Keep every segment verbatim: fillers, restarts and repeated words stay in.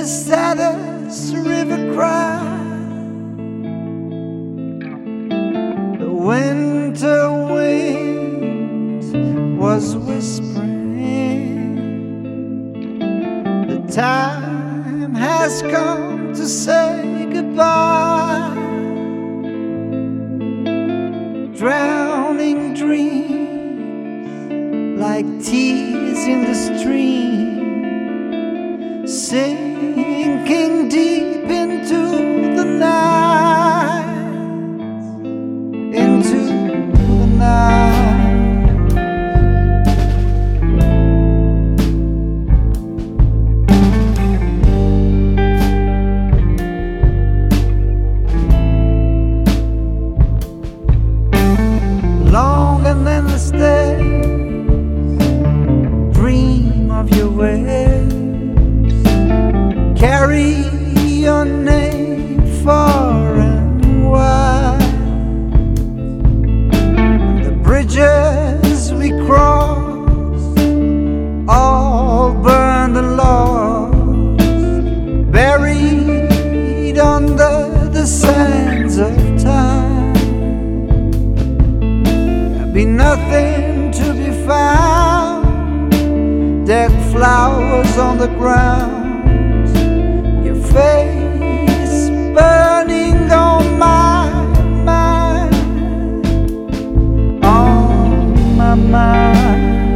saddest river cry. The winter wind was whispering, the time has come to say goodbye. Drowning dreams like tears in the stream, sinking deep into the night, into the night. Long and endless days, dream of your ways, carry your name far and wide. The bridges we crossed, all burned and lost, buried under the sands of time. Be nothing to be found, dead flowers on the ground, your face burning on my mind, on my mind.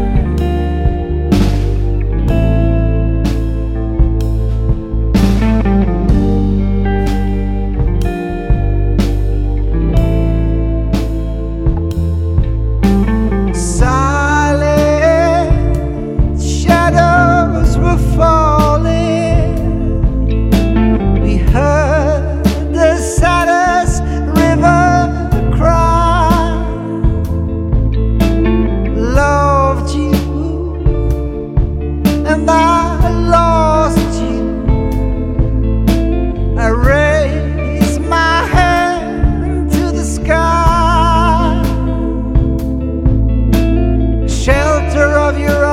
And I lost you. I raised my hand to the sky, shelter of your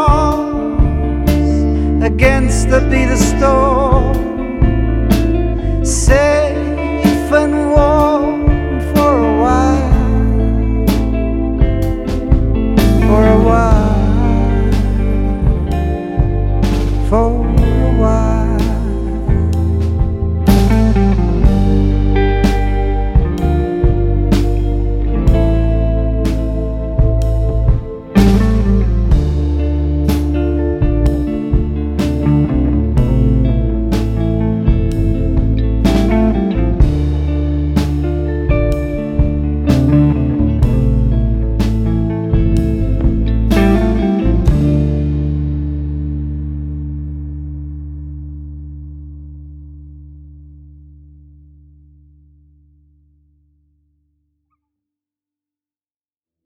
arms against the bitter storm, safe and